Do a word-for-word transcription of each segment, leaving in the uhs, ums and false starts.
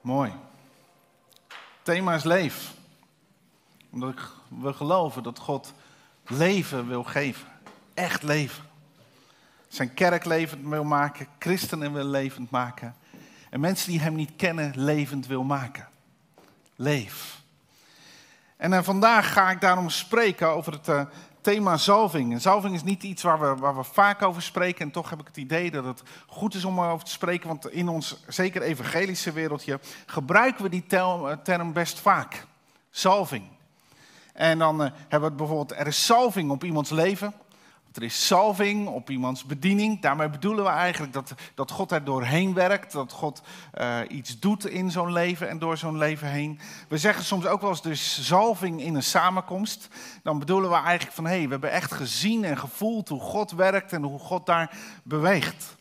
Mooi. Het thema is leef. Omdat we geloven dat God leven wil geven. Echt leven. Zijn kerk levend wil maken. Christenen wil levend maken. En mensen die hem niet kennen levend wil maken. Leef. En uh, vandaag ga ik daarom spreken over het uh, thema zalving. En zalving is niet iets waar we, waar we vaak over spreken. En toch heb ik het idee dat het goed is om erover te spreken. Want in ons, zeker evangelische wereldje, gebruiken we die tel, term best vaak. Zalving. En dan uh, hebben we het bijvoorbeeld, er is zalving op iemands leven. Er is zalving op iemands bediening. Daarmee bedoelen we eigenlijk dat, dat God er doorheen werkt. Dat God uh, iets doet in zo'n leven en door zo'n leven heen. We zeggen soms ook wel eens dus zalving in een samenkomst. Dan bedoelen we eigenlijk van, hé, hey, we hebben echt gezien en gevoeld hoe God werkt en hoe God daar beweegt.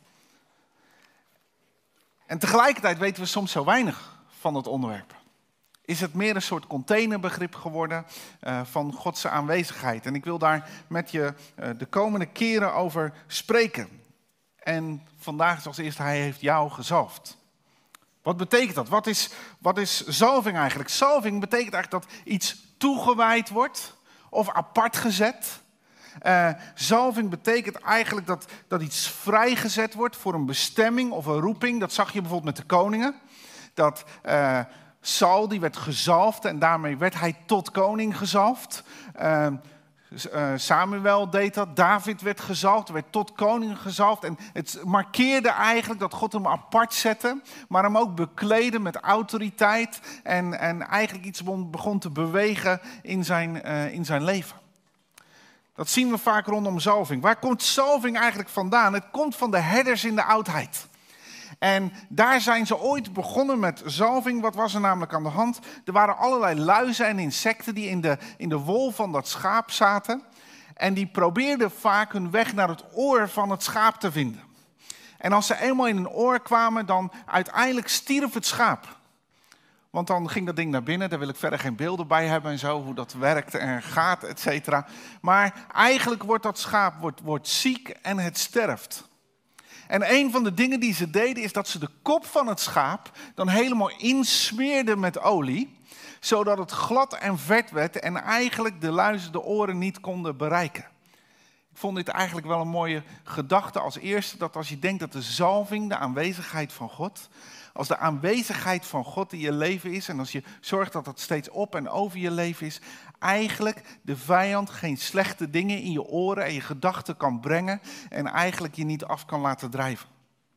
En tegelijkertijd weten we soms zo weinig van het onderwerp. Is het meer een soort containerbegrip geworden uh, van Gods aanwezigheid. En ik wil daar met je uh, de komende keren over spreken. En vandaag is als eerste, hij heeft jou gezalfd. Wat betekent dat? Wat is, wat is zalving eigenlijk? Zalving betekent eigenlijk dat iets toegewijd wordt of apart gezet. Uh, zalving betekent eigenlijk dat, dat iets vrijgezet wordt voor een bestemming of een roeping. Dat zag je bijvoorbeeld met de koningen. Dat... Uh, Saul die werd gezalfd en daarmee werd hij tot koning gezalfd. Uh, uh, Samuel deed dat, David werd gezalfd, werd tot koning gezalfd. En het markeerde eigenlijk dat God hem apart zette, maar hem ook bekleedde met autoriteit. En, en eigenlijk iets begon te bewegen in zijn, uh, in zijn leven. Dat zien we vaak rondom zalving. Waar komt zalving eigenlijk vandaan? Het komt van de herders in de oudheid. En daar zijn ze ooit begonnen met zalving. Wat was er namelijk aan de hand? Er waren allerlei luizen en insecten die in de, in de wol van dat schaap zaten. En die probeerden vaak hun weg naar het oor van het schaap te vinden. En als ze eenmaal in een oor kwamen, dan uiteindelijk stierf het schaap. Want dan ging dat ding naar binnen, daar wil ik verder geen beelden bij hebben en zo, hoe dat werkt en gaat, et cetera. Maar eigenlijk wordt dat schaap wordt, wordt ziek en het sterft. En een van de dingen die ze deden is dat ze de kop van het schaap dan helemaal insmeerden met olie. Zodat het glad en vet werd en eigenlijk de luizen de oren niet konden bereiken. Ik vond dit eigenlijk wel een mooie gedachte als eerste. Dat als je denkt dat de zalving, de aanwezigheid van God. Als de aanwezigheid van God in je leven is. En als je zorgt dat dat steeds op en over je leven is. Eigenlijk de vijand geen slechte dingen in je oren en je gedachten kan brengen. En eigenlijk je niet af kan laten drijven.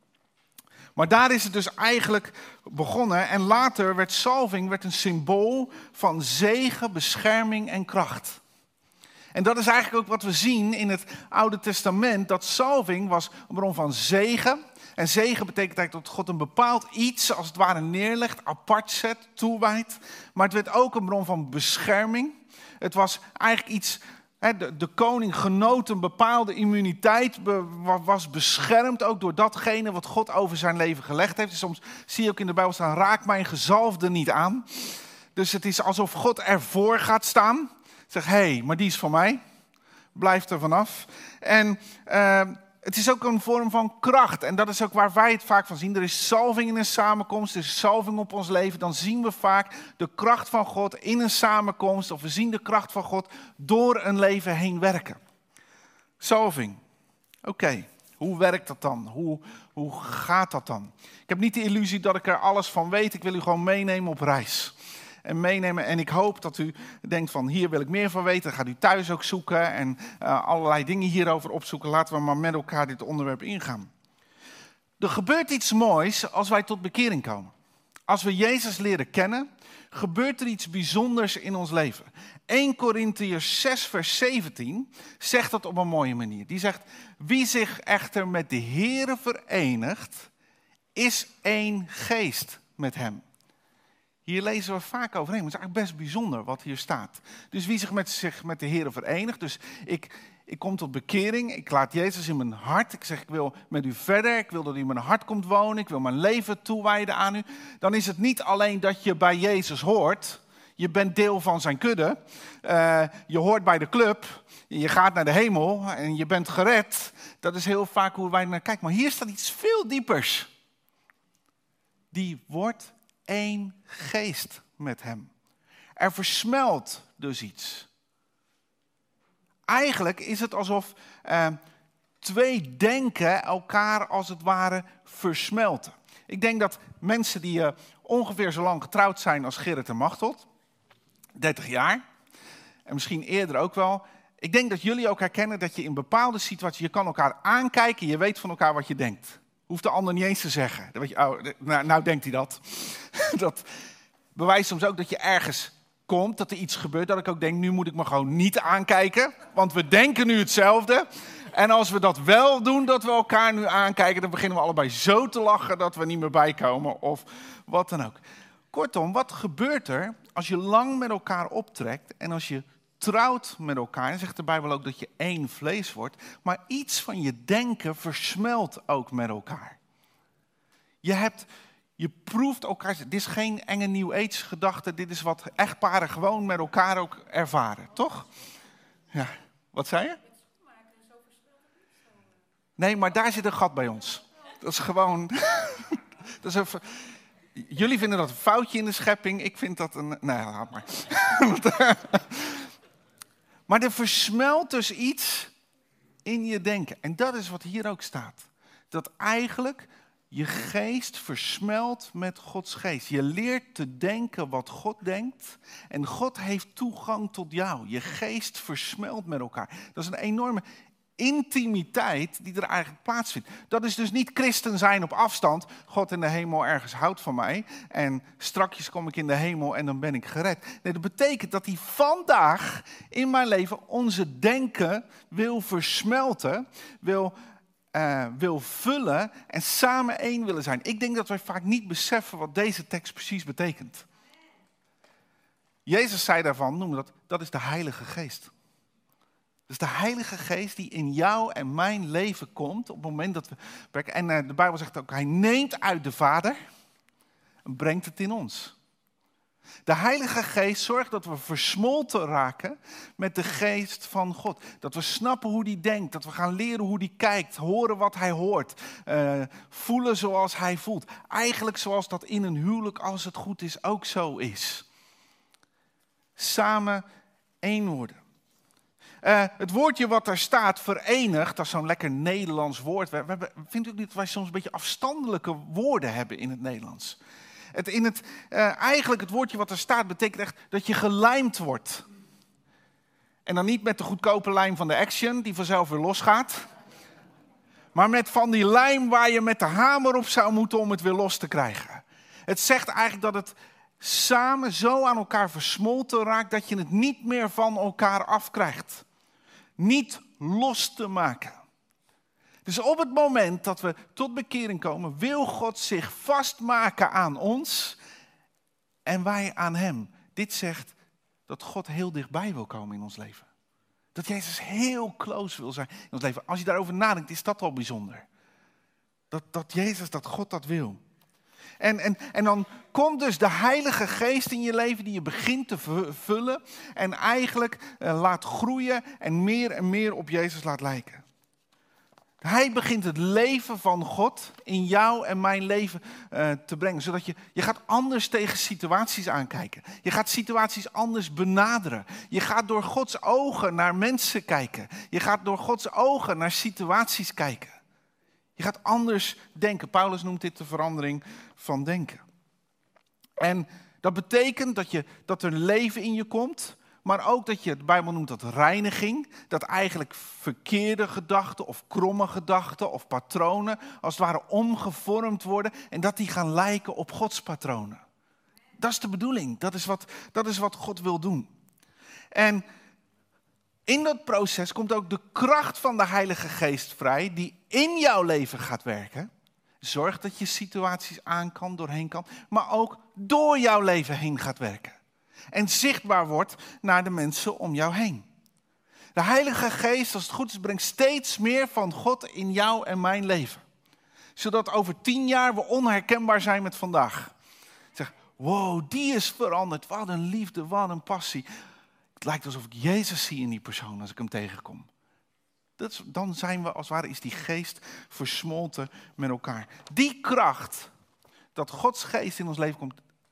Maar daar is het dus eigenlijk begonnen. En later werd zalving werd een symbool van zegen, bescherming en kracht. En dat is eigenlijk ook wat we zien in het Oude Testament. Dat zalving was een bron van zegen. En zegen betekent eigenlijk dat God een bepaald iets als het ware neerlegt, apart zet, toewijdt. Maar het werd ook een bron van bescherming. Het was eigenlijk iets, hè, de, de koning genoot een bepaalde immuniteit, be, was beschermd ook door datgene wat God over zijn leven gelegd heeft. Dus soms zie je ook in de Bijbel staan, raak mijn gezalfde niet aan. Dus het is alsof God ervoor gaat staan. Zeg, hé, hey, maar die is van mij. Blijf er vanaf. En uh, het is ook een vorm van kracht. En dat is ook waar wij het vaak van zien. Er is zalving in een samenkomst. Er is zalving op ons leven. Dan zien we vaak de kracht van God in een samenkomst. Of we zien de kracht van God door een leven heen werken. Zalving. Oké, okay. Hoe werkt dat dan? Hoe, hoe gaat dat dan? Ik heb niet de illusie dat ik er alles van weet. Ik wil u gewoon meenemen op reis. En meenemen. En ik hoop dat u denkt van hier wil ik meer van weten. Dan gaat u thuis ook zoeken en uh, allerlei dingen hierover opzoeken. Laten we maar met elkaar dit onderwerp ingaan. Er gebeurt iets moois als wij tot bekering komen. Als we Jezus leren kennen, gebeurt er iets bijzonders in ons leven. Eerste Korintiërs zes vers zeventien zegt dat op een mooie manier. Die zegt, wie zich echter met de Here verenigt, is één geest met hem. Hier lezen we vaak overheen, maar het is eigenlijk best bijzonder wat hier staat. Dus wie zich met, zich met de Here verenigt, dus ik, ik kom tot bekering, ik laat Jezus in mijn hart. Ik zeg, ik wil met u verder, ik wil dat u in mijn hart komt wonen, ik wil mijn leven toewijden aan u. Dan is het niet alleen dat je bij Jezus hoort, je bent deel van zijn kudde. Uh, je hoort bij de club, je gaat naar de hemel en je bent gered. Dat is heel vaak hoe wij naar kijken, maar hier staat iets veel diepers. Die wordt één geest met hem. Er versmelt dus iets. Eigenlijk is het alsof uh, twee denken elkaar als het ware versmelten. Ik denk dat mensen die uh, ongeveer zo lang getrouwd zijn als Gerrit en Machteld, dertig jaar, en misschien eerder ook wel. Ik denk dat jullie ook herkennen dat je in bepaalde situaties, je kan elkaar aankijken, je weet van elkaar wat je denkt. Hoeft de ander niet eens te zeggen. Dan weet je, oh, nou, nou denkt hij dat. Dat bewijst soms ook dat je ergens komt, dat er iets gebeurt, dat ik ook denk, nu moet ik me gewoon niet aankijken, want we denken nu hetzelfde. En als we dat wel doen, dat we elkaar nu aankijken, dan beginnen we allebei zo te lachen dat we niet meer bijkomen of wat dan ook. Kortom, wat gebeurt er als je lang met elkaar optrekt en als je trouwt met elkaar? En zegt de Bijbel ook dat je één vlees wordt, maar iets van je denken versmelt ook met elkaar. Je hebt, je proeft elkaar, dit is geen enge New Age gedachte, dit is wat echtparen gewoon met elkaar ook ervaren, toch? Ja, wat zei je? Nee, maar daar zit een gat bij ons. Dat is gewoon... dat is even, jullie vinden dat een foutje in de schepping. Ik vind dat een... Nee, laat maar. Maar er versmelt dus iets in je denken. En dat is wat hier ook staat. Dat eigenlijk je geest versmelt met Gods geest. Je leert te denken wat God denkt. En God heeft toegang tot jou. Je geest versmelt met elkaar. Dat is een enorme... intimiteit die er eigenlijk plaatsvindt. Dat is dus niet christen zijn op afstand. God in de hemel ergens houdt van mij. En strakjes kom ik in de hemel en dan ben ik gered. Nee, dat betekent dat hij vandaag in mijn leven onze denken wil versmelten. Wil, uh, wil vullen en samen één willen zijn. Ik denk dat wij vaak niet beseffen wat deze tekst precies betekent. Jezus zei daarvan, noemde dat, dat is de Heilige Geest. Dus de Heilige Geest die in jou en mijn leven komt op het moment dat we werken. En de Bijbel zegt ook, hij neemt uit de Vader en brengt het in ons. De Heilige Geest zorgt dat we versmolten raken met de Geest van God. Dat we snappen hoe hij denkt, dat we gaan leren hoe hij kijkt, horen wat hij hoort, uh, voelen zoals hij voelt. Eigenlijk zoals dat in een huwelijk, als het goed is, ook zo is. Samen één worden. Uh, het woordje wat daar staat, verenigd, dat is zo'n lekker Nederlands woord. We, we, vindt u niet dat wij soms een beetje afstandelijke woorden hebben in het Nederlands? Het, in het, uh, eigenlijk het woordje wat er staat betekent echt dat je gelijmd wordt. En dan niet met de goedkope lijm van de Action, die vanzelf weer losgaat. Maar met van die lijm waar je met de hamer op zou moeten om het weer los te krijgen. Het zegt eigenlijk dat het samen zo aan elkaar versmolten raakt dat je het niet meer van elkaar afkrijgt. Niet los te maken. Dus op het moment dat we tot bekering komen, wil God zich vastmaken aan ons en wij aan hem. Dit zegt dat God heel dichtbij wil komen in ons leven. Dat Jezus heel close wil zijn in ons leven. Als je daarover nadenkt, is dat al bijzonder. Dat, dat Jezus, dat God dat wil. En, en, en dan komt dus de Heilige Geest in je leven die je begint te vullen en eigenlijk uh, laat groeien en meer en meer op Jezus laat lijken. Hij begint het leven van God in jou en mijn leven uh, te brengen, zodat je, je gaat anders tegen situaties aankijken. Je gaat situaties anders benaderen. Je gaat door Gods ogen naar mensen kijken. Je gaat door Gods ogen naar situaties kijken. Je gaat anders denken. Paulus noemt dit de verandering van denken. En dat betekent dat, je, dat er leven in je komt, maar ook dat je, de Bijbel noemt dat reiniging, dat eigenlijk verkeerde gedachten of kromme gedachten of patronen als het ware omgevormd worden en dat die gaan lijken op Gods patronen. Dat is de bedoeling. Dat is wat, dat is wat God wil doen. En in dat proces komt ook de kracht van de Heilige Geest vrij die in jouw leven gaat werken. Zorg dat je situaties aan kan, doorheen kan, maar ook door jouw leven heen gaat werken. En zichtbaar wordt naar de mensen om jou heen. De Heilige Geest, als het goed is, brengt steeds meer van God in jou en mijn leven. Zodat over tien jaar we onherkenbaar zijn met vandaag. Zeg, wow, die is veranderd. Wat een liefde, wat een passie. Het lijkt alsof ik Jezus zie in die persoon als ik hem tegenkom. Dat is, dan zijn we, als het ware, is die geest versmolten met elkaar. Die kracht, dat Gods geest in ons leven komt,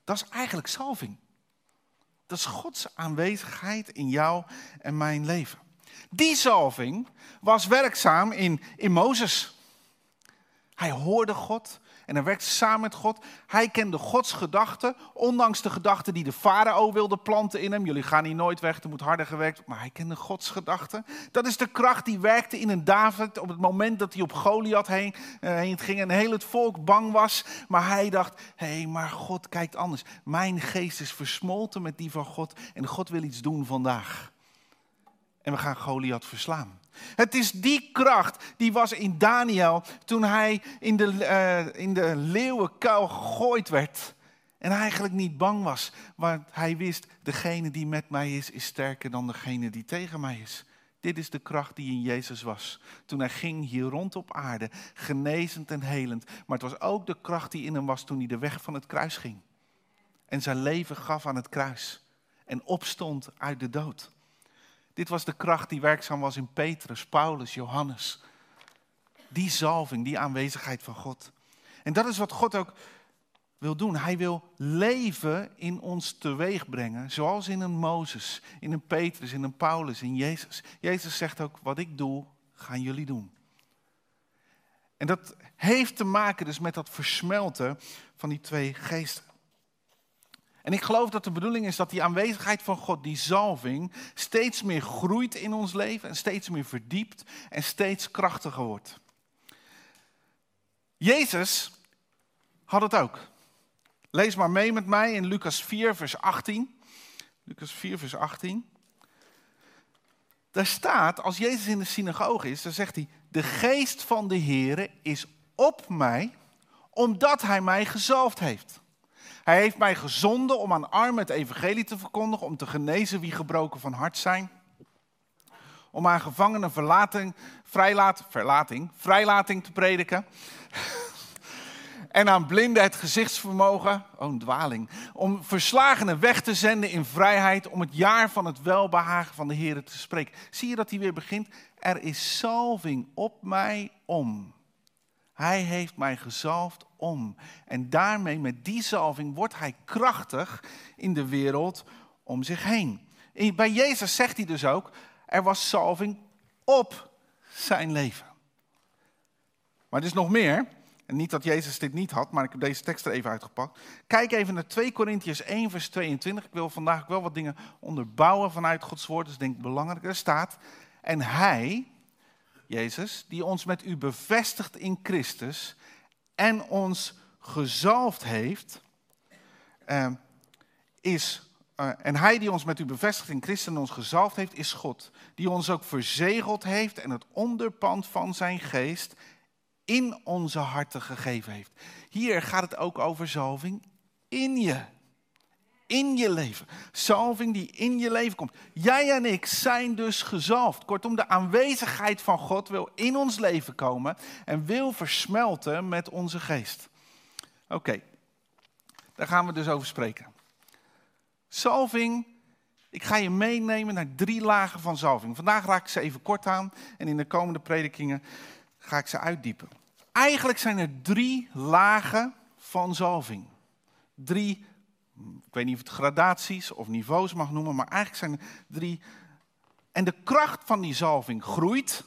Dat is eigenlijk zalving. Dat is Gods aanwezigheid in jou en mijn leven. Die zalving was werkzaam in, in Mozes. Hij hoorde God en hij werkte samen met God. Hij kende Gods gedachten, ondanks de gedachten die de farao wilde planten in hem. Jullie gaan hier nooit weg, er moet harder gewerkt. Maar hij kende Gods gedachten. Dat is de kracht die werkte in een David op het moment dat hij op Goliath heen, uh, heen ging. En heel het volk bang was. Maar hij dacht, hé, hey, maar God kijkt anders. Mijn geest is versmolten met die van God. En God wil iets doen vandaag. En we gaan Goliath verslaan. Het is die kracht die was in Daniel toen hij in de, uh, in de leeuwenkuil gegooid werd. En eigenlijk niet bang was. Want hij wist, degene die met mij is, is sterker dan degene die tegen mij is. Dit is de kracht die in Jezus was. Toen hij ging hier rond op aarde, genezend en helend. Maar het was ook de kracht die in hem was toen hij de weg van het kruis ging. En zijn leven gaf aan het kruis. En opstond uit de dood. Dit was de kracht die werkzaam was in Petrus, Paulus, Johannes. Die zalving, die aanwezigheid van God. En dat is wat God ook wil doen. Hij wil leven in ons teweeg brengen. Zoals in een Mozes, in een Petrus, in een Paulus, in Jezus. Jezus zegt ook, wat ik doe, gaan jullie doen. En dat heeft te maken dus met dat versmelten van die twee geesten. En ik geloof dat de bedoeling is dat die aanwezigheid van God, die zalving, steeds meer groeit in ons leven en steeds meer verdiept en steeds krachtiger wordt. Jezus had het ook. Lees maar mee met mij in Lucas vier, vers achttien. Lucas vier, vers achttien. Daar staat, als Jezus in de synagoge is, dan zegt hij, de geest van de Heere is op mij, omdat hij mij gezalfd heeft. Hij heeft mij gezonden om aan armen het evangelie te verkondigen, om te genezen wie gebroken van hart zijn. Om aan gevangenen verlating, vrijlaat, verlating, vrijlating te prediken. En aan blinden het gezichtsvermogen, oh een dwaling. Om verslagenen weg te zenden in vrijheid, om het jaar van het welbehagen van de Heer te spreken. Zie je dat hij weer begint? Er is zalving op mij om. Hij heeft mij gezalfd om. En daarmee, met die zalving, wordt hij krachtig in de wereld om zich heen. En bij Jezus zegt hij dus ook, er was zalving op zijn leven. Maar er is nog meer. En niet dat Jezus dit niet had, maar ik heb deze tekst er even uitgepakt. Kijk even naar twee Korintiërs één, vers tweeëntwintig. Ik wil vandaag ook wel wat dingen onderbouwen vanuit Gods woord. Dus ik denk belangrijk. Er staat, en hij, Jezus, die ons met u bevestigt in Christus en ons gezalfd heeft, uh, is, uh, en hij die ons met u bevestigt in Christus en ons gezalfd heeft, is God. Die ons ook verzegeld heeft en het onderpand van zijn geest in onze harten gegeven heeft. Hier gaat het ook over zalving in je. In je leven. Zalving die in je leven komt. Jij en ik zijn dus gezalfd. Kortom, de aanwezigheid van God wil in ons leven komen en wil versmelten met onze geest. Oké, okay. Daar gaan we dus over spreken. Zalving, ik ga je meenemen naar drie lagen van zalving. Vandaag raak ik ze even kort aan en in de komende predikingen ga ik ze uitdiepen. Eigenlijk zijn er drie lagen van zalving. Drie, ik weet niet of het gradaties of niveaus mag noemen, maar eigenlijk zijn er drie. En de kracht van die zalving groeit.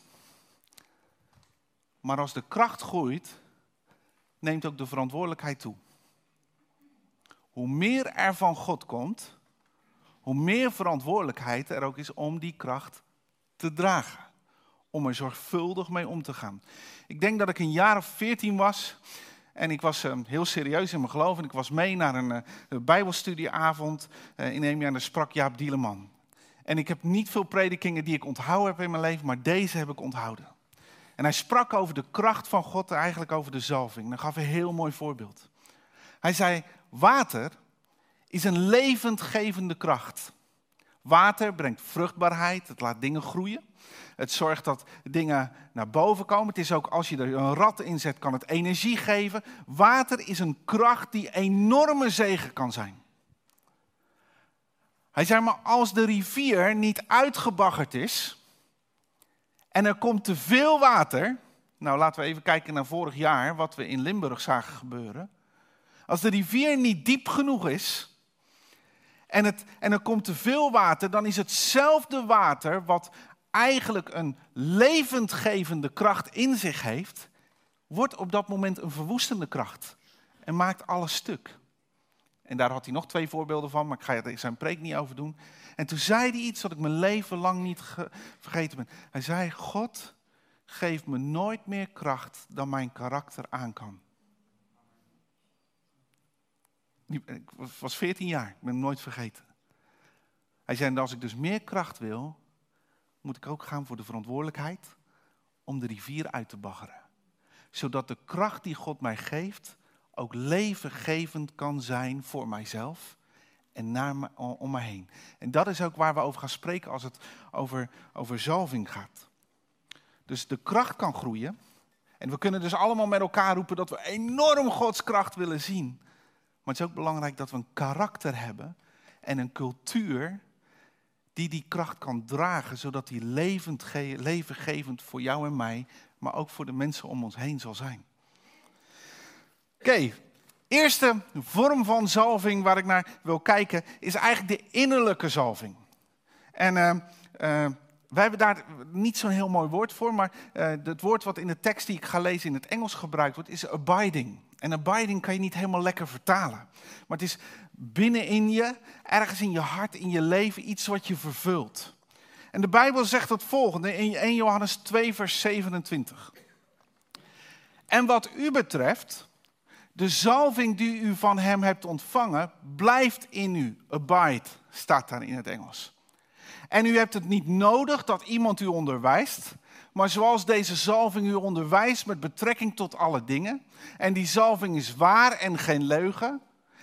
Maar als de kracht groeit, neemt ook de verantwoordelijkheid toe. Hoe meer er van God komt, hoe meer verantwoordelijkheid er ook is om die kracht te dragen. Om er zorgvuldig mee om te gaan. Ik denk dat ik een jaar of veertien was. En ik was uh, heel serieus in mijn geloof. En ik was mee naar een, uh, een bijbelstudieavond uh, in Nehemia. En daar sprak Jaap Dieleman. En ik heb niet veel predikingen die ik onthouden heb in mijn leven. Maar deze heb ik onthouden. En hij sprak over de kracht van God. Eigenlijk over de zalving. Dan gaf hij een heel mooi voorbeeld. Hij zei, water is een levendgevende kracht. Water brengt vruchtbaarheid. Het laat dingen groeien. Het zorgt dat dingen naar boven komen. Het is ook, als je er een rad in zet, kan het energie geven. Water is een kracht die enorme zegen kan zijn. Hij zei, maar als de rivier niet uitgebaggerd is en er komt te veel water. Nou, laten we even kijken naar vorig jaar, wat we in Limburg zagen gebeuren. Als de rivier niet diep genoeg is en, het, en er komt te veel water, dan is hetzelfde water wat eigenlijk een levendgevende kracht in zich heeft, wordt op dat moment een verwoestende kracht en maakt alles stuk. En daar had hij nog twee voorbeelden van, maar ik ga er zijn preek niet over doen. En toen zei hij iets wat ik mijn leven lang niet ge- vergeten ben. Hij zei, God, geef me nooit meer kracht dan mijn karakter aan kan. Ik was veertien jaar, ik ben hem nooit vergeten. Hij zei, als ik dus meer kracht wil, moet ik ook gaan voor de verantwoordelijkheid om de rivier uit te baggeren. Zodat de kracht die God mij geeft ook levengevend kan zijn voor mijzelf en naar me, om me heen. En dat is ook waar we over gaan spreken als het over, over zalving gaat. Dus de kracht kan groeien. En we kunnen dus allemaal met elkaar roepen dat we enorm Gods kracht willen zien. Maar het is ook belangrijk dat we een karakter hebben en een cultuur die die kracht kan dragen, zodat die levend, levengevend voor jou en mij, maar ook voor de mensen om ons heen zal zijn. Oké, okay. Eerste vorm van zalving waar ik naar wil kijken is eigenlijk de innerlijke zalving. En uh, uh, wij hebben daar niet zo'n heel mooi woord voor, maar uh, het woord wat in de tekst die ik ga lezen in het Engels gebruikt wordt, is abiding. En abiding kan je niet helemaal lekker vertalen. Maar het is binnenin je, ergens in je hart, in je leven, iets wat je vervult. En de Bijbel zegt het volgende in eerste Johannes twee vers zevenentwintig. En wat u betreft, de zalving die u van hem hebt ontvangen, blijft in u. Abide, staat daar in het Engels. En u hebt het niet nodig dat iemand u onderwijst, maar zoals deze zalving u onderwijst met betrekking tot alle dingen, en die zalving is waar en geen leugen,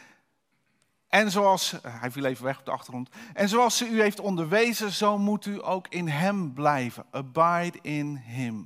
en zoals, hij viel even weg op de achtergrond, en zoals ze u heeft onderwezen, zo moet u ook in hem blijven. Abide in him.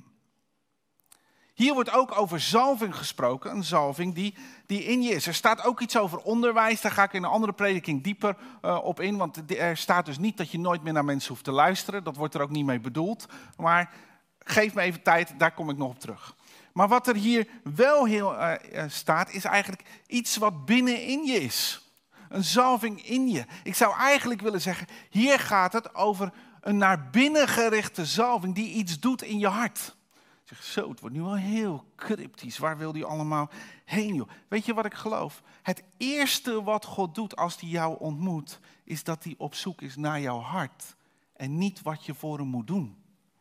Hier wordt ook over zalving gesproken, een zalving die, die in je is. Er staat ook iets over onderwijs, daar ga ik in een andere prediking dieper uh, op in. Want er staat dus niet dat je nooit meer naar mensen hoeft te luisteren. Dat wordt er ook niet mee bedoeld. Maar geef me even tijd, daar kom ik nog op terug. Maar wat er hier wel heel uh, staat, is eigenlijk iets wat binnenin je is. Een zalving in je. Ik zou eigenlijk willen zeggen, hier gaat het over een naar binnen gerichte zalving die iets doet in je hart. Zeg, zo, het wordt nu wel heel cryptisch. Waar wil die allemaal heen, joh? Weet je wat ik geloof? Het eerste wat God doet als hij jou ontmoet, is dat hij op zoek is naar jouw hart. En niet wat je voor hem moet doen.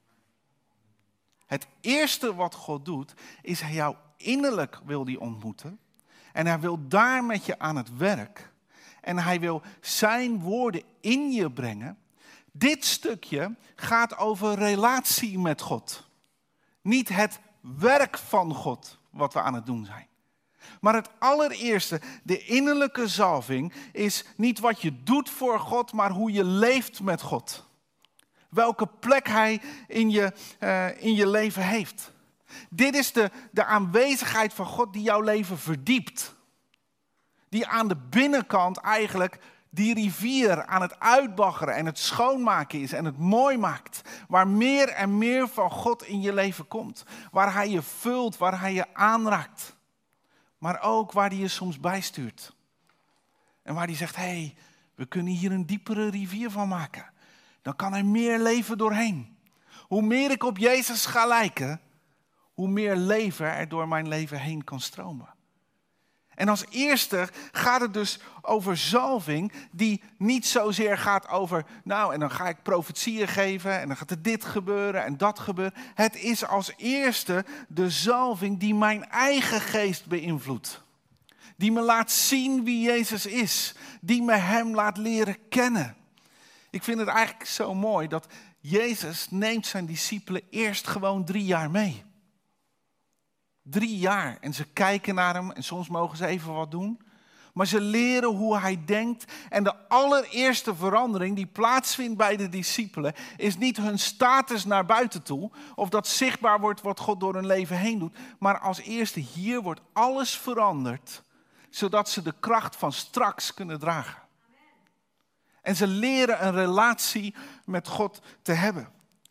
Het eerste wat God doet, is hij jou innerlijk wil die ontmoeten. En hij wil daar met je aan het werk. En hij wil zijn woorden in je brengen. Dit stukje gaat over relatie met God. Niet het werk van God wat we aan het doen zijn. Maar het allereerste, de innerlijke zalving, is niet wat je doet voor God, maar hoe je leeft met God. Welke plek hij in je, uh, in je leven heeft. Dit is de, de aanwezigheid van God die jouw leven verdiept. Die aan de binnenkant eigenlijk die rivier aan het uitbaggeren en het schoonmaken is en het mooi maakt. Waar meer en meer van God in je leven komt. Waar hij je vult, waar hij je aanraakt. Maar ook waar hij je soms bijstuurt. En waar hij zegt, hé, hey, we kunnen hier een diepere rivier van maken. Dan kan er meer leven doorheen. Hoe meer ik op Jezus ga lijken, hoe meer leven er door mijn leven heen kan stromen. En als eerste gaat het dus over zalving die niet zozeer gaat over, nou en dan ga ik profetieën geven en dan gaat er dit gebeuren en dat gebeuren. Het is als eerste de zalving die mijn eigen geest beïnvloedt. Die me laat zien wie Jezus is. Die me hem laat leren kennen. Ik vind het eigenlijk zo mooi dat Jezus neemt zijn discipelen eerst gewoon drie jaar mee. Drie jaar. En ze kijken naar hem en soms mogen ze even wat doen. Maar ze leren hoe hij denkt. En de allereerste verandering die plaatsvindt bij de discipelen is niet hun status naar buiten toe. Of dat zichtbaar wordt wat God door hun leven heen doet. Maar als eerste hier wordt alles veranderd. Zodat ze de kracht van straks kunnen dragen. En ze leren een relatie met God te hebben.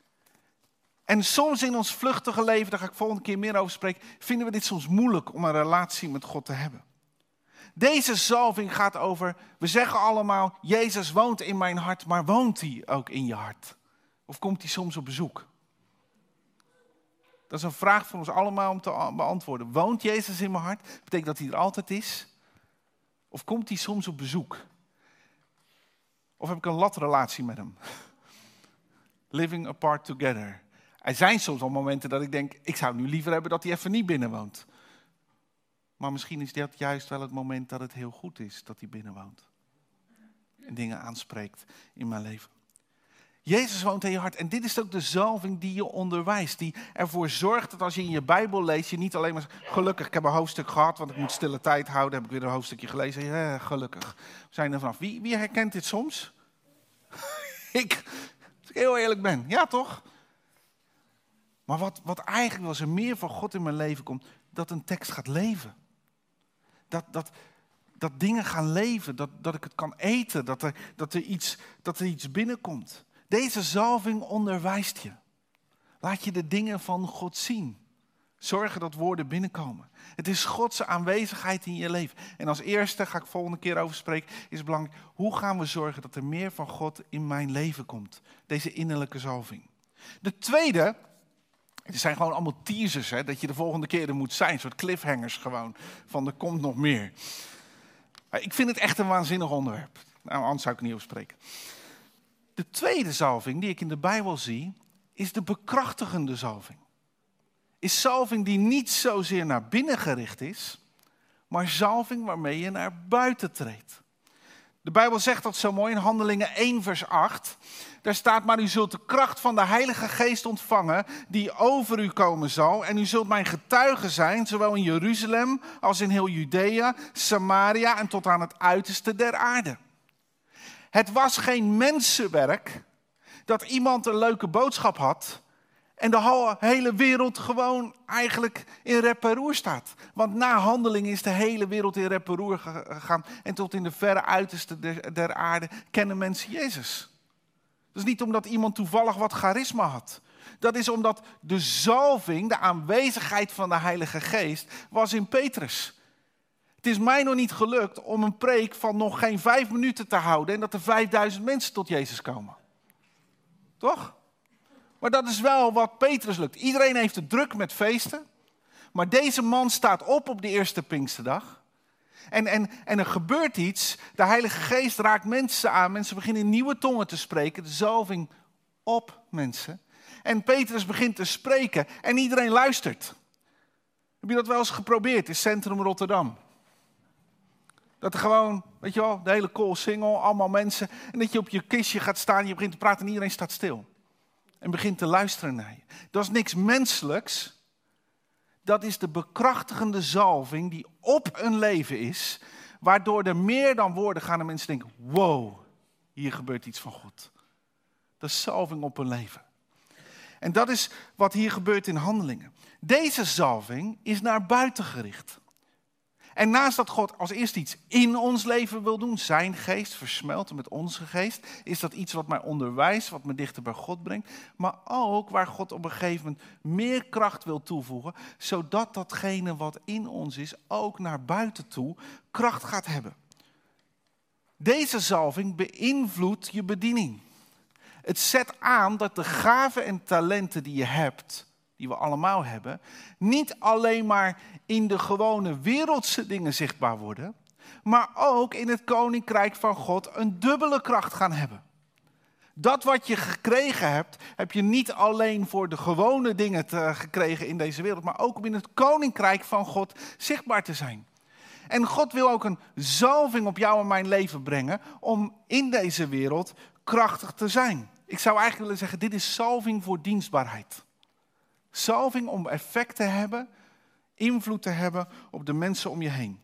En soms in ons vluchtige leven, daar ga ik volgende keer meer over spreken, vinden we dit soms moeilijk om een relatie met God te hebben. Deze zalving gaat over, we zeggen allemaal, Jezus woont in mijn hart, maar woont hij ook in je hart? Of komt hij soms op bezoek? Dat is een vraag voor ons allemaal om te beantwoorden. Woont Jezus in mijn hart? Betekent dat hij er altijd is? Of komt hij soms op bezoek? Of heb ik een latrelatie met hem? Living apart together. Er zijn soms al momenten dat ik denk, ik zou nu liever hebben dat hij even niet binnenwoont. Maar misschien is dat juist wel het moment dat het heel goed is dat hij binnenwoont. En dingen aanspreekt in mijn leven. Jezus woont in je hart. En dit is ook de zalving die je onderwijst. Die ervoor zorgt dat als je in je Bijbel leest, je niet alleen maar zegt, gelukkig, ik heb een hoofdstuk gehad, want ik moet stille tijd houden. Heb ik weer een hoofdstukje gelezen. Ja, gelukkig. We zijn er vanaf. Wie, wie herkent dit soms? ik, als ik heel eerlijk ben. Ja, toch? Maar wat, wat eigenlijk als er meer van God in mijn leven komt, dat een tekst gaat leven. Dat, dat, dat dingen gaan leven, dat, dat ik het kan eten, dat er, dat, er iets, dat er iets binnenkomt. Deze zalving onderwijst je. Laat je de dingen van God zien. Zorgen dat woorden binnenkomen. Het is Gods aanwezigheid in je leven. En als eerste, ga ik volgende keer over spreken, is het belangrijk, hoe gaan we zorgen dat er meer van God in mijn leven komt? Deze innerlijke zalving. De tweede, het zijn gewoon allemaal teasers, hè, dat je de volgende keer er moet zijn. Een soort cliffhangers gewoon, van er komt nog meer. Ik vind het echt een waanzinnig onderwerp. Nou, anders zou ik er niet over spreken. De tweede zalving die ik in de Bijbel zie, is de bekrachtigende zalving. Is zalving die niet zozeer naar binnen gericht is, maar zalving waarmee je naar buiten treedt. De Bijbel zegt dat zo mooi in Handelingen één vers acht. Daar staat, maar u zult de kracht van de Heilige Geest ontvangen die over u komen zal. En u zult mijn getuige zijn, zowel in Jeruzalem als in heel Judea, Samaria en tot aan het uiterste der aarde. Het was geen mensenwerk dat iemand een leuke boodschap had en de hele wereld gewoon eigenlijk in rep en roer staat. Want na Handelingen is de hele wereld in rep en roer gegaan en tot in de verre uiterste der, der aarde kennen mensen Jezus. Dat is niet omdat iemand toevallig wat charisma had. Dat is omdat de zalving, de aanwezigheid van de Heilige Geest, was in Petrus. Het is mij nog niet gelukt om een preek van nog geen vijf minuten te houden en dat er vijfduizend mensen tot Jezus komen. Toch? Maar dat is wel wat Petrus lukt. Iedereen heeft het druk met feesten. Maar deze man staat op op de eerste Pinksterdag. En, en, en er gebeurt iets. De Heilige Geest raakt mensen aan. Mensen beginnen in nieuwe tongen te spreken. De zalving op mensen. En Petrus begint te spreken. En iedereen luistert. Heb je dat wel eens geprobeerd in Centrum Rotterdam? Dat er gewoon, weet je wel, de hele koolsingel, allemaal mensen. En dat je op je kistje gaat staan, je begint te praten en iedereen staat stil. En begint te luisteren naar je. Dat is niks menselijks. Dat is de bekrachtigende zalving die op een leven is. Waardoor er meer dan woorden gaan en mensen denken, wow, hier gebeurt iets van God. Dat is zalving op een leven. En dat is wat hier gebeurt in Handelingen. Deze zalving is naar buiten gericht. En naast dat God als eerst iets in ons leven wil doen, zijn geest versmelten met onze geest, is dat iets wat mij onderwijst, wat me dichter bij God brengt, maar ook waar God op een gegeven moment meer kracht wil toevoegen, zodat datgene wat in ons is ook naar buiten toe kracht gaat hebben. Deze zalving beïnvloedt je bediening. Het zet aan dat de gaven en talenten die je hebt, die we allemaal hebben, niet alleen maar in de gewone wereldse dingen zichtbaar worden, maar ook in het koninkrijk van God een dubbele kracht gaan hebben. Dat wat je gekregen hebt, heb je niet alleen voor de gewone dingen te, gekregen in deze wereld, maar ook om in het koninkrijk van God zichtbaar te zijn. En God wil ook een zalving op jou en mijn leven brengen om in deze wereld krachtig te zijn. Ik zou eigenlijk willen zeggen, dit is zalving voor dienstbaarheid. Zalving om effect te hebben, invloed te hebben op de mensen om je heen.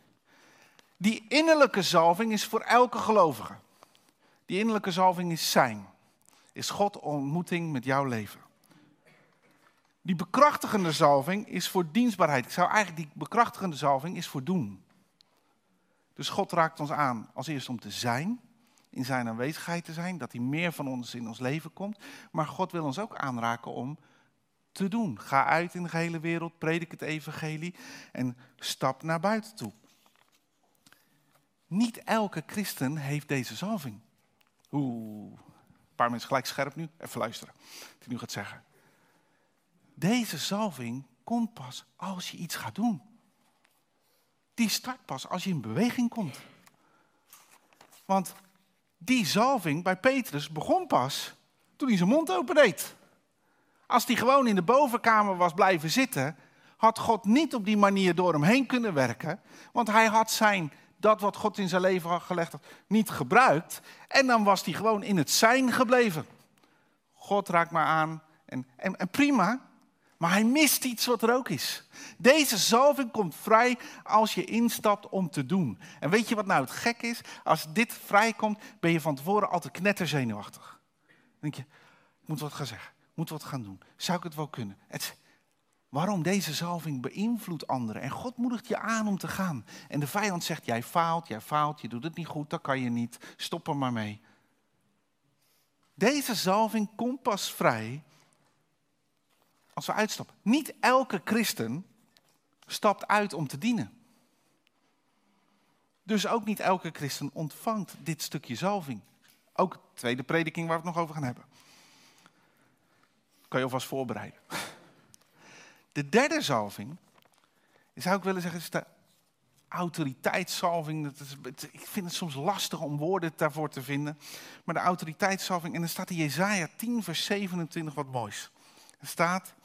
Die innerlijke zalving is voor elke gelovige. Die innerlijke zalving is zijn. Is God ontmoeting met jouw leven. Die bekrachtigende zalving is voor dienstbaarheid. Ik zou eigenlijk die bekrachtigende zalving is voor doen. Dus God raakt ons aan als eerst om te zijn. In zijn aanwezigheid te zijn. Dat hij meer van ons in ons leven komt. Maar God wil ons ook aanraken om te doen. Ga uit in de gehele wereld, predik het evangelie en stap naar buiten toe. niet elke christen heeft deze zalving. Oeh, een paar mensen gelijk scherp nu. Even luisteren, wat hij nu gaat zeggen. Deze zalving komt pas als je iets gaat doen. Die start pas als je in beweging komt. Want die zalving bij Petrus begon pas toen hij zijn mond opendeed. Als hij gewoon in de bovenkamer was blijven zitten, had God niet op die manier door hem heen kunnen werken. Want hij had zijn, dat wat God in zijn leven had gelegd had, niet gebruikt. En dan was hij gewoon in het zijn gebleven. God raakt maar aan en, en, en prima. Maar hij mist iets wat er ook is. Deze zalving komt vrij als je instapt om te doen. En weet je wat nou het gek is? Als dit vrijkomt, ben je van tevoren altijd knetterzenuwachtig. Dan denk je, ik moet wat gaan zeggen. Ik moet wat gaan doen. Zou ik het wel kunnen? Het, waarom? Deze zalving beïnvloedt anderen. En God moedigt je aan om te gaan. En de vijand zegt, jij faalt, jij faalt, je doet het niet goed, dat kan je niet. Stop er maar mee. Deze zalving komt pas vrij als we uitstappen. Niet elke christen stapt uit om te dienen. Dus ook niet elke christen ontvangt dit stukje zalving. Ook de tweede prediking waar we het nog over gaan hebben. Kan je alvast voorbereiden. De derde zalving, zou ik willen zeggen, is de autoriteitszalving. Dat is, ik vind het soms lastig om woorden daarvoor te vinden. Maar de autoriteitszalving, en dan staat in Jesaja tien vers zevenentwintig wat moois. Er staat,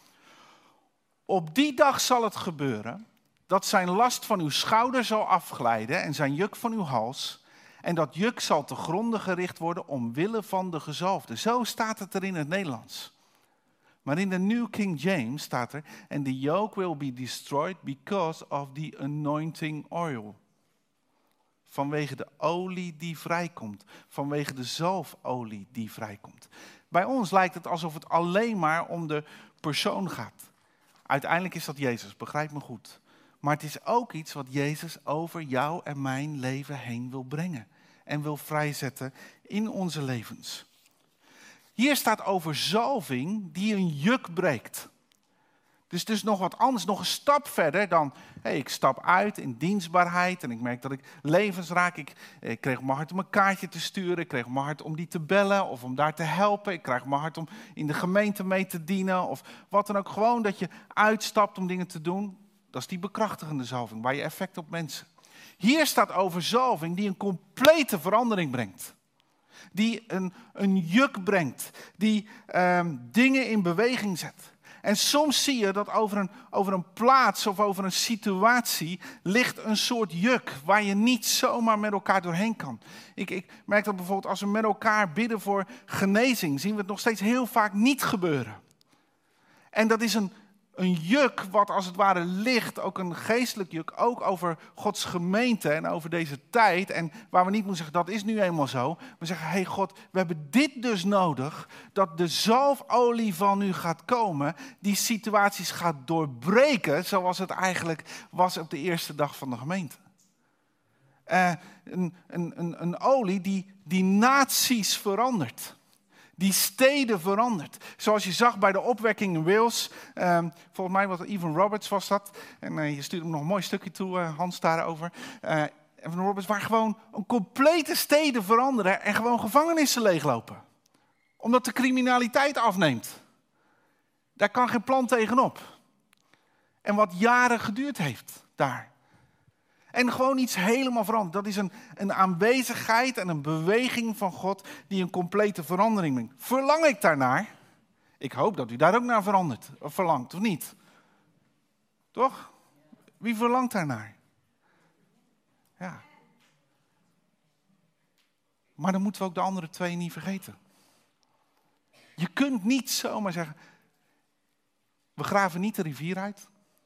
op die dag zal het gebeuren dat zijn last van uw schouder zal afglijden en zijn juk van uw hals. En dat juk zal te gronde gericht worden omwille van de gezalfde. Zo staat het er in het Nederlands. Maar in de New King James staat er, and the yoke will be destroyed because of the anointing oil. Vanwege de olie die vrijkomt. Vanwege de zalfolie die vrijkomt. Bij ons lijkt het alsof het alleen maar om de persoon gaat. Uiteindelijk is dat Jezus, begrijp me goed. Maar het is ook iets wat Jezus over jou en mijn leven heen wil brengen. En wil vrijzetten in onze levens. Hier staat over zalving die een juk breekt. Dus dus nog wat anders, nog een stap verder dan, hey, ik stap uit in dienstbaarheid en ik merk dat ik levens raak. Ik, ik kreeg op mijn hart om een kaartje te sturen, ik kreeg op mijn hart om die te bellen of om daar te helpen. Ik krijg op mijn hart om in de gemeente mee te dienen of wat dan ook. Gewoon dat je uitstapt om dingen te doen, dat is die bekrachtigende zalving, waar je effect op mensen. Hier staat over zalving die een complete verandering brengt. Die een, een juk brengt, die um, dingen in beweging zet. En soms zie je dat over een, over een plaats of over een situatie ligt een soort juk waar je niet zomaar met elkaar doorheen kan. Ik, ik merk dat bijvoorbeeld als we met elkaar bidden voor genezing, zien we het nog steeds heel vaak niet gebeuren. En dat is een, een juk wat als het ware ligt, ook een geestelijk juk, ook over Gods gemeente en over deze tijd. En waar we niet moeten zeggen, dat is nu eenmaal zo. We zeggen, hé hey God, we hebben dit dus nodig, dat de zalfolie van u gaat komen, die situaties gaat doorbreken, zoals het eigenlijk was op de eerste dag van de gemeente. Uh, een, een, een, een olie die, die naties verandert. Die steden verandert. Zoals je zag bij de opwekking in Wales. Um, volgens mij was het Evan Roberts was dat. En uh, je stuurde hem nog een mooi stukje toe, uh, Hans, daarover. Uh, Evan Roberts, waar gewoon een complete steden veranderen en gewoon gevangenissen leeglopen. Omdat de criminaliteit afneemt. Daar kan geen plan tegenop. En wat jaren geduurd heeft daar. En gewoon iets helemaal veranderd. Dat is een, een aanwezigheid en een beweging van God die een complete verandering brengt. Verlang ik daarnaar? Ik hoop dat u daar ook naar verandert, of verlangt, of niet? Toch? Wie verlangt daarnaar? Ja. Maar dan moeten we ook de andere twee niet vergeten. Je kunt niet zomaar zeggen, we graven niet de rivier uit.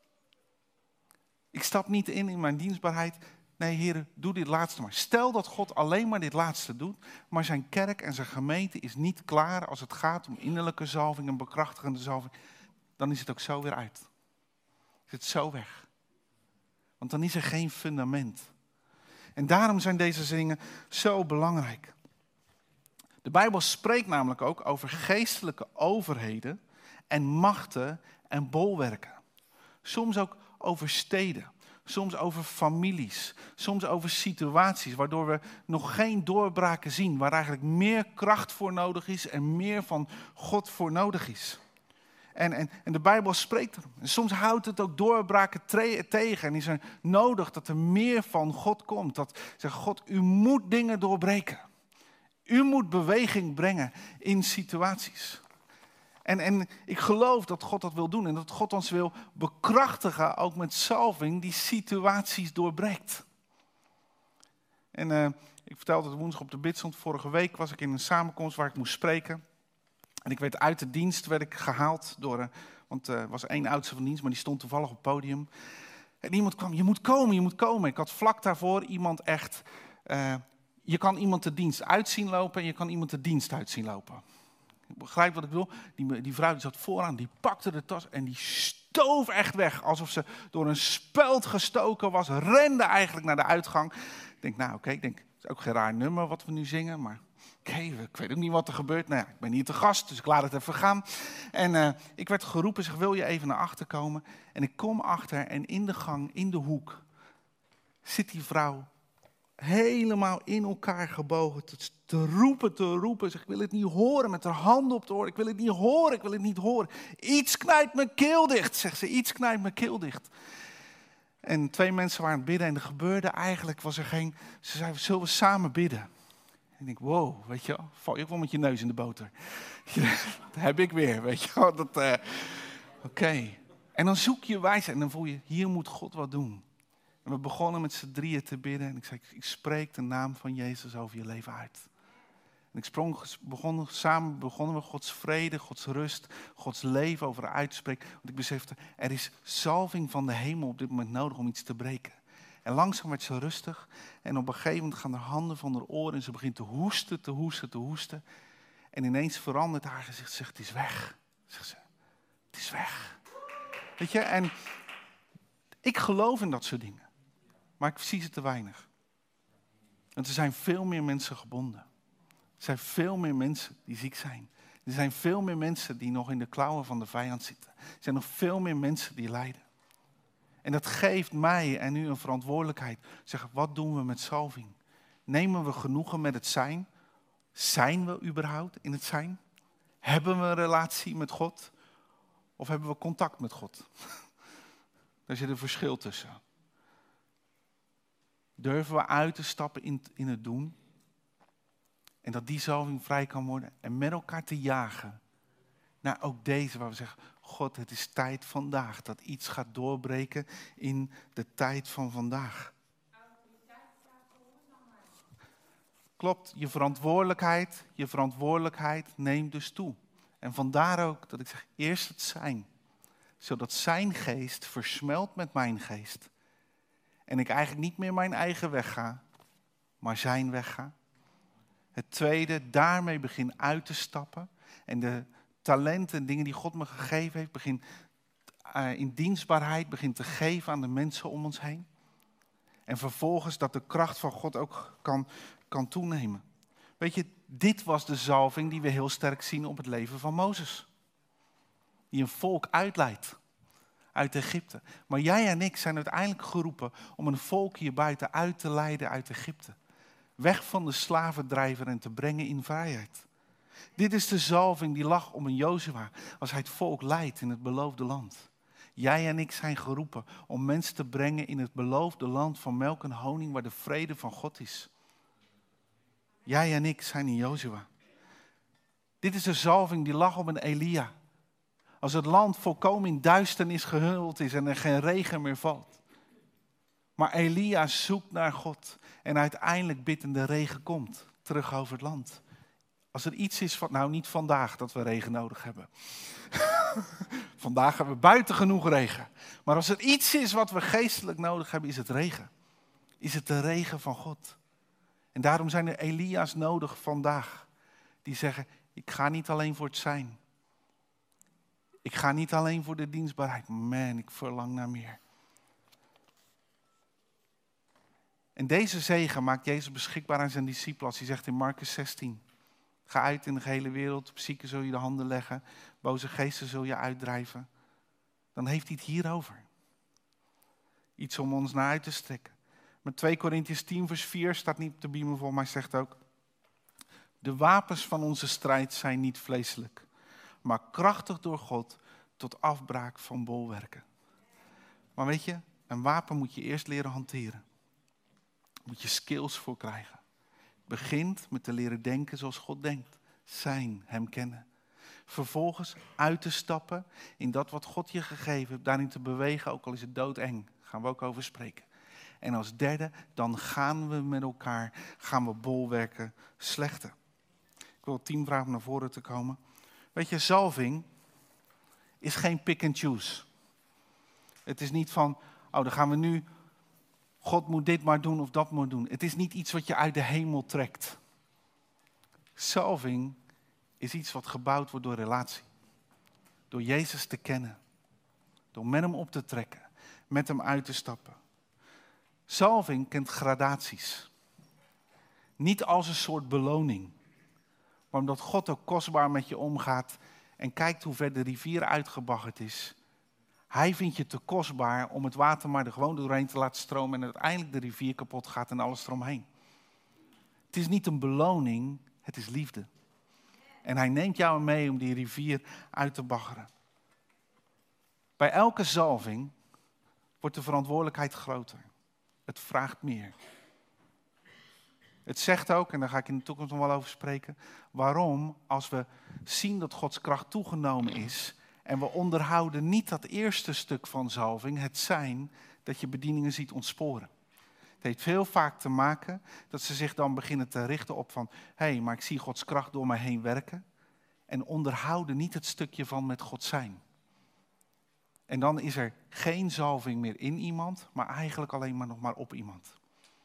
Ik stap niet in in mijn dienstbaarheid. Nee, heren, doe dit laatste maar. Stel dat God alleen maar dit laatste doet, maar zijn kerk en zijn gemeente is niet klaar als het gaat om innerlijke zalving en bekrachtigende zalving. Dan is het ook zo weer uit. Is het zo weg. Want dan is er geen fundament. En daarom zijn deze dingen zo belangrijk. De Bijbel spreekt namelijk ook over geestelijke overheden en machten en bolwerken. Soms ook over steden. Soms over families, soms over situaties waardoor we nog geen doorbraken zien. Waar eigenlijk meer kracht voor nodig is en meer van God voor nodig is. En, en, en de Bijbel spreekt erom. En soms houdt het ook doorbraken tre- tegen. En is er nodig dat er meer van God komt. Dat zegt God, u moet dingen doorbreken. U moet beweging brengen in situaties. En, en ik geloof dat God dat wil doen. En dat God ons wil bekrachtigen, ook met salving, die situaties doorbreekt. En uh, ik vertelde het woensdag op de bidstond. Vorige week was ik in een samenkomst waar ik moest spreken. En ik werd uit de dienst werd ik gehaald door, uh, want er uh, was één oudste van dienst, maar die stond toevallig op het podium. En iemand kwam, je moet komen, je moet komen. Ik had vlak daarvoor iemand echt, uh, je kan iemand de dienst uit zien lopen en je kan iemand de dienst uit zien lopen. Ik begrijp wat ik wil. Die, die vrouw die zat vooraan, die pakte de tas en die stoof echt weg. Alsof ze door een speld gestoken was, rende eigenlijk naar de uitgang. Ik denk, nou oké, okay, ik denk, het is ook geen raar nummer wat we nu zingen, maar... Oké, okay, ik weet ook niet wat er gebeurt. Nou ja, ik ben hier te gast, dus ik laat het even gaan. En uh, ik werd geroepen, zeg, wil je even naar achter komen? En ik kom achter en in de gang, in de hoek, zit die vrouw helemaal in elkaar gebogen. Te, te roepen, te roepen. Zeg, ik wil het niet horen, met haar handen op de oren. Ik wil het niet horen, ik wil het niet horen. Iets knijpt mijn keel dicht, zegt ze. Iets knijpt mijn keel dicht. En twee mensen waren aan het bidden en er gebeurde eigenlijk, was er geen... Ze zeiden, zullen we samen bidden? En ik denk, wow, weet je wel, val je ook wel met je neus in de boter. Dat heb ik weer, weet je wel. Dat, uh, Oké. Okay. En dan zoek je wijsheid en dan voel je, hier moet God wat doen. En we begonnen met z'n drieën te bidden. En ik zei, ik spreek de naam van Jezus over je leven uit. En ik sprong, begon, samen begonnen we Gods vrede, Gods rust, Gods leven over uit te spreken. Want ik besefte, er is zalving van de hemel op dit moment nodig om iets te breken. En langzaam werd ze rustig. En op een gegeven moment gaan haar handen van haar oren. En ze begint te hoesten, te hoesten, te hoesten. En ineens verandert haar gezicht. Ze zegt, het is weg. Zegt ze, het is weg. Weet je, en ik geloof in dat soort dingen. Maar ik zie ze te weinig. Want er zijn veel meer mensen gebonden. Er zijn veel meer mensen die ziek zijn. Er zijn veel meer mensen die nog in de klauwen van de vijand zitten. Er zijn nog veel meer mensen die lijden. En dat geeft mij en u een verantwoordelijkheid. Zeg, wat doen we met zalving? Nemen we genoegen met het zijn? Zijn we überhaupt in het zijn? Hebben we een relatie met God? Of hebben we contact met God? Daar zit een verschil tussen. Durven we uit te stappen in, in het doen? En dat die zalving vrij kan worden. En met elkaar te jagen. Naar ook deze waar we zeggen, God, het is tijd vandaag. Dat iets gaat doorbreken in de tijd van vandaag. Klopt, je verantwoordelijkheid, je verantwoordelijkheid neemt dus toe. En vandaar ook dat ik zeg, eerst het zijn. Zodat zijn geest versmelt met mijn geest. En ik eigenlijk niet meer mijn eigen weg ga, maar zijn weg ga. Het tweede, daarmee begin uit te stappen. En de talenten en dingen die God me gegeven heeft, begin uh, in dienstbaarheid begin te geven aan de mensen om ons heen. En vervolgens dat de kracht van God ook kan, kan toenemen. Weet je, dit was de zalving die we heel sterk zien op het leven van Mozes. Die een volk uitleidt uit Egypte. Maar jij en ik zijn uiteindelijk geroepen om een volk hier buiten uit te leiden uit Egypte. Weg van de slavendrijver en te brengen in vrijheid. Dit is de zalving die lag om een Jozua als hij het volk leidt in het beloofde land. Jij en ik zijn geroepen om mensen te brengen in het beloofde land van melk en honing waar de vrede van God is. Jij en ik zijn in Jozua. Dit is de zalving die lag op een Elia. Als het land volkomen in duisternis gehuld is en er geen regen meer valt. Maar Elia zoekt naar God en uiteindelijk bidt en de regen komt terug over het land. Als er iets is van, nou niet vandaag dat we regen nodig hebben. Vandaag hebben we buiten genoeg regen. Maar als er iets is wat we geestelijk nodig hebben, is het regen. Is het de regen van God. En daarom zijn er Elia's nodig vandaag. Die zeggen, ik ga niet alleen voor het zijn. Ik ga niet alleen voor de dienstbaarheid. Man, ik verlang naar meer. En deze zegen maakt Jezus beschikbaar aan zijn discipelen. Als hij zegt in Marcus zestien. Ga uit in de gehele wereld. Op zieken zul je de handen leggen. Boze geesten zul je uitdrijven. Dan heeft hij het hierover. Iets om ons naar uit te strekken. Met twee Korintiërs tien vers vier staat niet op de Bijbel voor, maar zegt ook: de wapens van onze strijd zijn niet vleeselijk, maar krachtig door God tot afbraak van bolwerken. Maar weet je, een wapen moet je eerst leren hanteren. Daar moet je skills voor krijgen. Het begint met te leren denken zoals God denkt. Zijn, hem kennen. Vervolgens uit te stappen in dat wat God je gegeven heeft. Daarin te bewegen, ook al is het doodeng. Daar gaan we ook over spreken. En als derde, dan gaan we met elkaar, gaan we bolwerken slechten. Ik wil het team vragen om naar voren te komen. Weet je, zalving is geen pick and choose. Het is niet van, oh dan gaan we nu, God moet dit maar doen of dat maar doen. Het is niet iets wat je uit de hemel trekt. Zalving is iets wat gebouwd wordt door relatie. Door Jezus te kennen. Door met hem op te trekken. Met hem uit te stappen. Zalving kent gradaties. Niet als een soort beloning. Maar omdat God ook kostbaar met je omgaat en kijkt hoe ver de rivier uitgebaggerd is. Hij vindt je te kostbaar om het water maar er gewoon doorheen te laten stromen en uiteindelijk de rivier kapot gaat en alles eromheen. Het is niet een beloning, het is liefde. En hij neemt jou mee om die rivier uit te baggeren. Bij elke zalving wordt de verantwoordelijkheid groter. Het vraagt meer. Het zegt ook, en daar ga ik in de toekomst nog wel over spreken, waarom als we zien dat Gods kracht toegenomen is en we onderhouden niet dat eerste stuk van zalving, het zijn dat je bedieningen ziet ontsporen. Het heeft heel vaak te maken dat ze zich dan beginnen te richten op van, hé, hey, maar ik zie Gods kracht door mij heen werken en onderhouden niet het stukje van met God zijn. En dan is er geen zalving meer in iemand, maar eigenlijk alleen maar nog maar op iemand.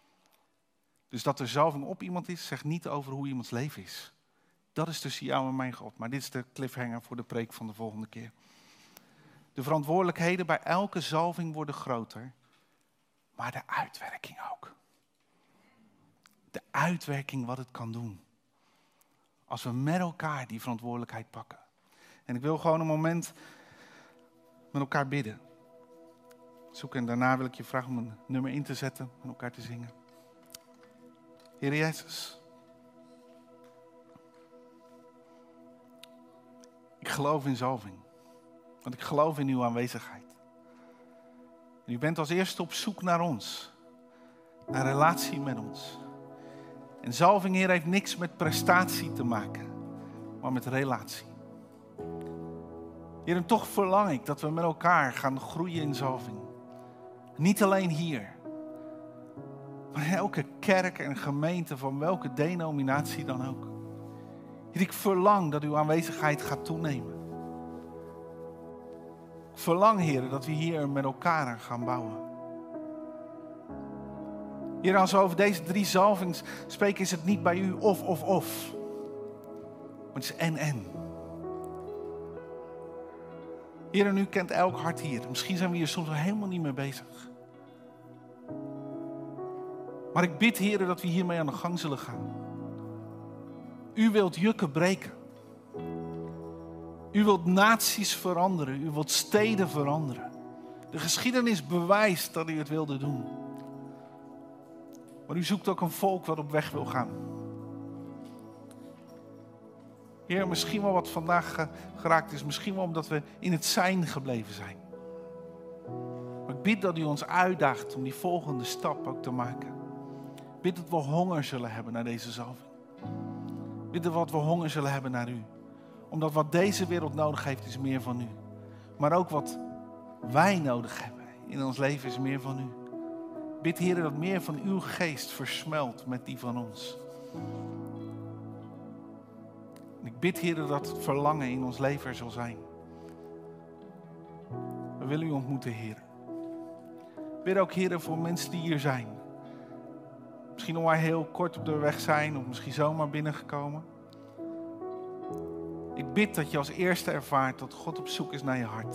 Dus dat er zalving op iemand is, zegt niet over hoe iemands leven is. Dat is tussen jou en mijn God. Maar dit is de cliffhanger voor de preek van de volgende keer. De verantwoordelijkheden bij elke zalving worden groter, maar de uitwerking ook. De uitwerking wat het kan doen. Als we met elkaar die verantwoordelijkheid pakken. En ik wil gewoon een moment met elkaar bidden. Zoeken en daarna wil ik je vragen om een nummer in te zetten, met elkaar te zingen. Heer Jezus, ik geloof in zalving, want ik geloof in uw aanwezigheid. En u bent als eerste op zoek naar ons, naar relatie met ons. En zalving, Heer, heeft niks met prestatie te maken, maar met relatie. Heer, en toch verlang ik dat we met elkaar gaan groeien in zalving. Niet alleen hier, maar in elke kerk en gemeente van welke denominatie dan ook. Heer, ik verlang dat uw aanwezigheid gaat toenemen. Ik verlang, Heer, dat we hier met elkaar aan gaan bouwen. Heer, als we over deze drie zalvings spreken, is het niet bij u of, of, of. Maar het is en, en. Heer, en u kent elk hart hier. Misschien zijn we hier soms wel helemaal niet mee bezig. Maar ik bid, Heer, dat we hiermee aan de gang zullen gaan. U wilt jukken breken. U wilt naties veranderen. U wilt steden veranderen. De geschiedenis bewijst dat u het wilde doen. Maar u zoekt ook een volk wat op weg wil gaan. Heer, misschien wel wat vandaag geraakt is. Misschien wel omdat we in het zijn gebleven zijn. Maar ik bid dat u ons uitdaagt om die volgende stap ook te maken. Ik bid dat we honger zullen hebben naar deze zalving. Ik bid dat we honger zullen hebben naar u. Omdat wat deze wereld nodig heeft is meer van u. Maar ook wat wij nodig hebben in ons leven is meer van u. Ik bid, Heer, dat meer van uw geest versmelt met die van ons. En ik bid, Heer, dat het verlangen in ons leven er zal zijn. We willen u ontmoeten, Heer. Ik bid ook, Heer, voor mensen die hier zijn. Misschien nog maar heel kort op de weg zijn of misschien zomaar binnengekomen. Ik bid dat je als eerste ervaart dat God op zoek is naar je hart.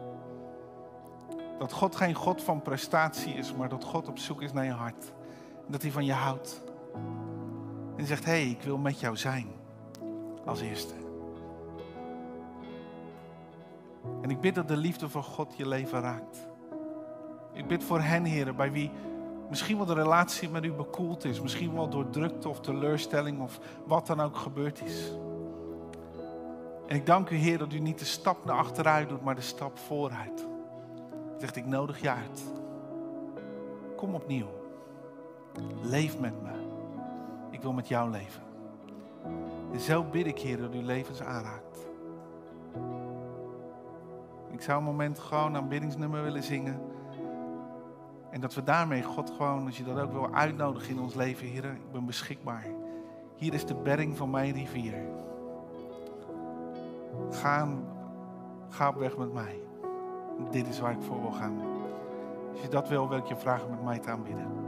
Dat God geen God van prestatie is, maar dat God op zoek is naar je hart. En dat hij van je houdt. En hij zegt, hé, hey, ik wil met jou zijn. Als eerste. En ik bid dat de liefde van God je leven raakt. Ik bid voor hen, Heer, bij wie misschien wel de relatie met u bekoeld is. Misschien wel door drukte of teleurstelling of wat dan ook gebeurd is. En ik dank u, Heer, dat u niet de stap naar achteruit doet, maar de stap vooruit. U zegt, ik nodig je uit. Kom opnieuw. Leef met me. Ik wil met jou leven. En zo bid ik, Heer, dat u levens aanraakt. Ik zou een moment gewoon een aanbiddingsnummer willen zingen. En dat we daarmee God gewoon, als je dat ook wil, uitnodigen in ons leven. Heer, ik ben beschikbaar. Hier is de bedding van mijn rivier. Ga, ga op weg met mij. Dit is waar ik voor wil gaan. Als je dat wil, wil ik je vragen met mij te aanbidden.